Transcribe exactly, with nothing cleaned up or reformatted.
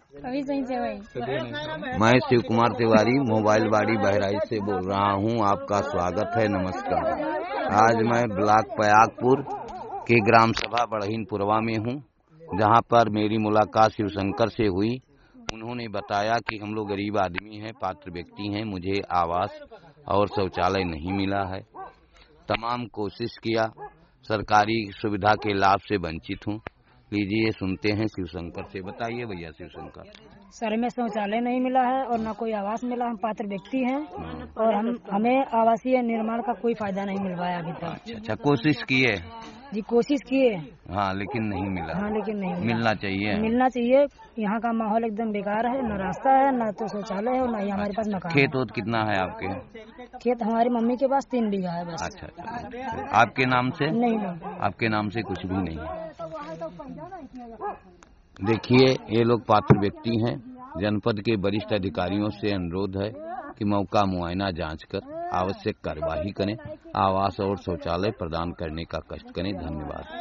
अभी सही से भाई। मैं शिव कुमार तिवारी मोबाइल बाड़ी बहराइच से बोल रहा हूँ। आपका स्वागत है, नमस्कार। आज मैं ब्लॉक पयागपुर के ग्राम सभा बढ़हीनपुरवा में हूँ, जहाँ पर मेरी मुलाकात शिवशंकर से हुई। उन्होंने बताया कि हम लोग गरीब आदमी हैं, पात्र व्यक्ति हैं, मुझे आवास और शौचालय नहीं मिला है। तमाम कोशिश किया, सरकारी सुविधा के लाभ से वंचित हूँ। लीजिए सुनते हैं शिवशंकर से। बताइए भैया शिवशंकर। सर में शौचालय नहीं मिला है और न कोई आवास मिला। हम पात्र व्यक्ति हैं और हम हमें आवासीय निर्माण का कोई फायदा नहीं मिल पाया अभी तक। अच्छा अच्छा, कोशिश किए जी कोशिश किए, हाँ, लेकिन नहीं मिला। हाँ लेकिन नहीं मिला। मिलना चाहिए, मिलना चाहिए। यहाँ का माहौल एकदम बेकार है, न रास्ता है, न तो शौचालय है और न ही हमारे पास मकान। खेत वोत कितना है आपके? खेत हमारी मम्मी के पास तीन बीघा है बस। अच्छा अच्छा, आपके नाम से नहीं नहीं, आपके नाम से कुछ भी नहीं है। देखिए, ये लोग पात्र व्यक्ति हैं। जनपद के वरिष्ठ अधिकारियों से अनुरोध है कि मौका मुआयना जांच कर आवश्यक कार्यवाही करें, आवास और शौचालय प्रदान करने का कष्ट करें। धन्यवाद।